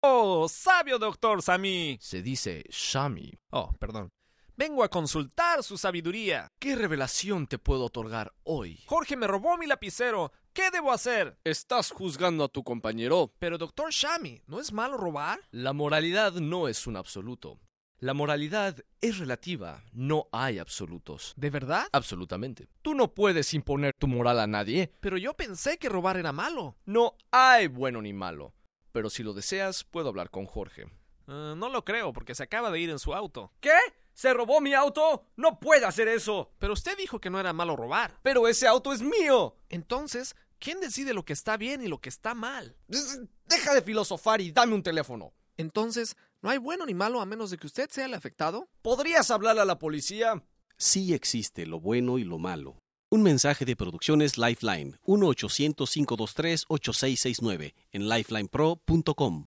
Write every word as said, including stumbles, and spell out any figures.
Oh, sabio doctor Sami. Se dice Shami. Oh, perdón. Vengo a consultar su sabiduría. ¿Qué revelación te puedo otorgar hoy? Jorge me robó mi lapicero. ¿Qué debo hacer? Estás juzgando a tu compañero. Pero doctor Shami, ¿no es malo robar? La moralidad no es un absoluto. La moralidad es relativa, no hay absolutos. ¿De verdad? Absolutamente. Tú no puedes imponer tu moral a nadie. Pero yo pensé que robar era malo. No hay bueno ni malo. Pero si lo deseas, puedo hablar con Jorge. Uh, no lo creo, porque se acaba de ir en su auto. ¿Qué? ¿Se robó mi auto? ¡No puede hacer eso! Pero usted dijo que no era malo robar. ¡Pero ese auto es mío! Entonces, ¿quién decide lo que está bien y lo que está mal? Deja de filosofar y dame un teléfono. Entonces, ¿no hay bueno ni malo a menos de que usted sea el afectado? ¿Podrías hablar a la policía? Sí existe lo bueno y lo malo. Un mensaje de Producciones Lifeline, uno ochocientos, cinco dos tres, ocho seis seis nueve, en lifeline pro punto com.